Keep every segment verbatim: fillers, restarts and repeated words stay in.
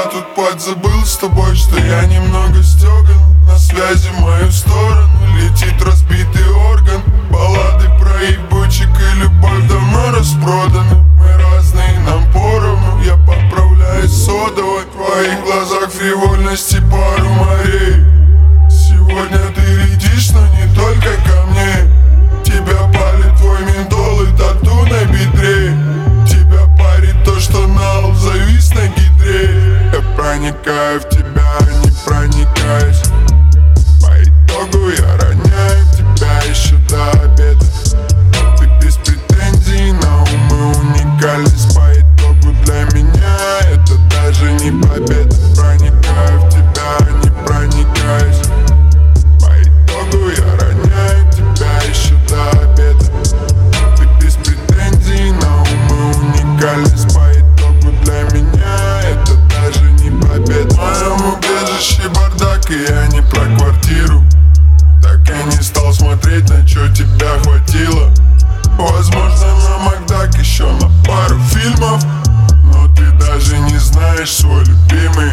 тут подзабыл с тобой, что я немного стёган. На связи в мою сторону летит разбитый орган. Баллады про ебучек и любовь давно распроданы. Мы разные, нам поровну, я поправляюсь содовой. В твоих глазах фривольности пару морей. Сегодня ты летишь, но не только ко мне. Тебя палит твой ментол и тату на бедре. Тебя парит то, что нал завис на гидре. Я проникаю в тебя, не проникаюсь. По итогу я роняю тебя еще до обеда. Ты без претензий на ум и уникальность. По итогу для меня это даже не победа. Проникаю в тебя, не проникаюсь. По итогу я роняю тебя еще до обеда. Ты без претензий на ум и уникальность. По итогу для меня это даже не победа. В моем убежище бардак, и я не про квартиру. Так и не стал смотреть, на чё тебя хватило. Возможно, на Макдак еще на пару фильмов. Но ты даже не знаешь свой любимый.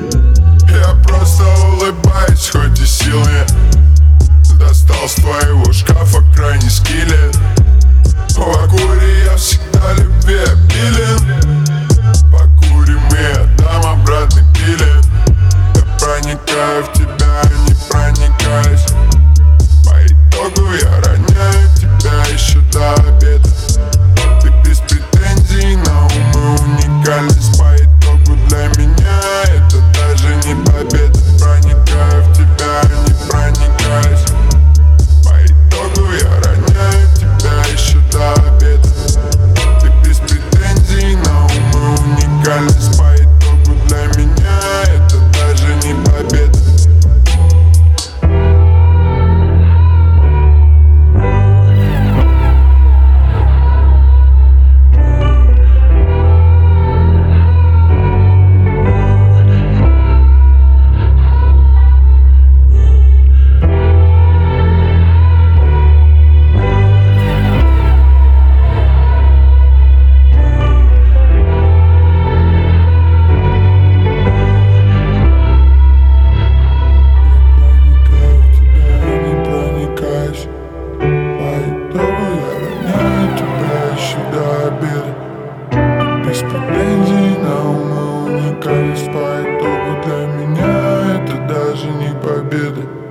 Я просто улыбаюсь, хоть и сил нет. Достал с твоего шкафа крайний скелет. В Акуре я всегда любви обилен. Покурим и отдам обратный билет. Я проникаю в тебя, не проникаюсь. По итогу я роняю тебя еще до обеда. Ты без претензий на ум и уникальность. По итогу для меня это даже не победа. Проникаю в тебя, не проникаюсь. По итогу я роняю тебя еще до обеда. Ты без претензий на ум и уникальность. По итогу для меня это даже не победа. Без претензий на ум и уникальность. По итогу для меня это даже не победа.